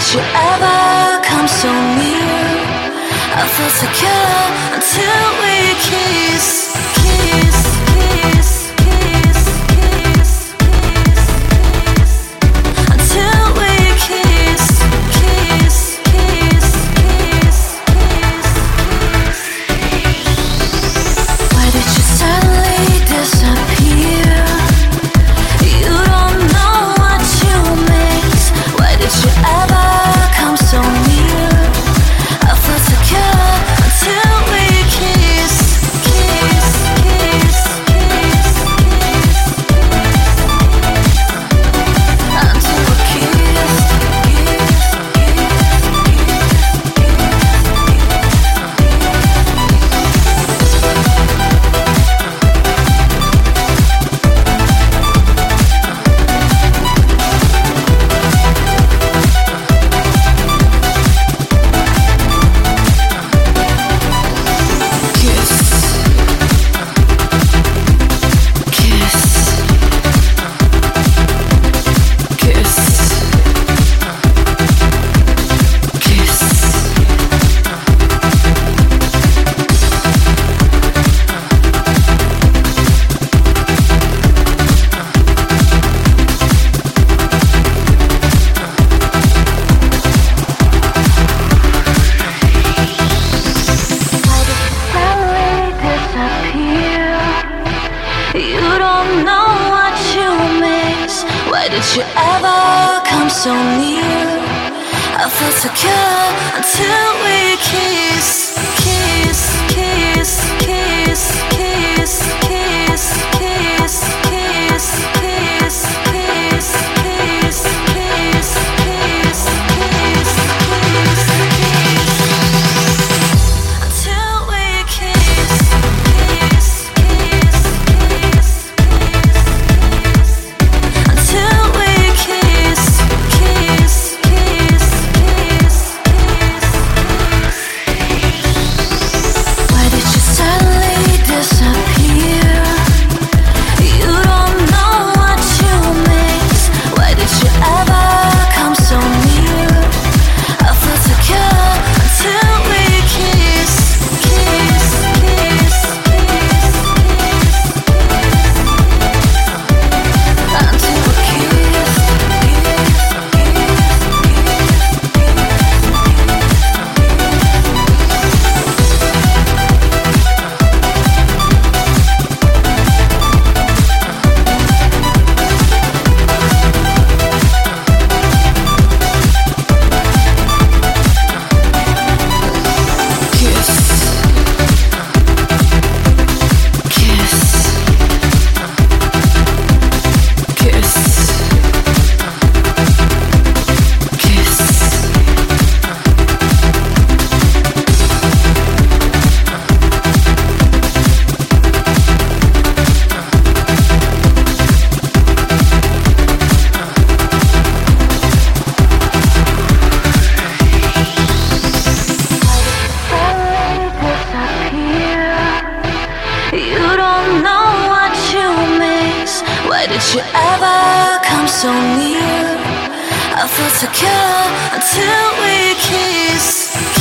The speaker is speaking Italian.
you ever come so near? I felt secure until we kiss, kiss, kiss, kiss, kiss, kiss, until we kiss, kiss, kiss, kiss, kiss. Why did you suddenly disappear? You don't know what you miss. Why did you ever come so near? I felt secure until we kiss, kiss, kiss, kiss, kiss, until we kiss, you ever come so near? I felt secure until we kiss, kiss, kiss, kiss, kiss, kiss, kiss, kiss, kiss, kiss, kiss, kiss, kiss, kiss, until we kiss, kiss, kiss, kiss, until we kiss, kiss, kiss, kiss, kiss. Why did you suddenly disappear? You don't know what you miss. Why did you ever come so near? I felt secure until we kiss, kiss, kiss, kiss, until we kiss, you don't know what you miss. Why did you ever come so near? I felt secure until we kiss.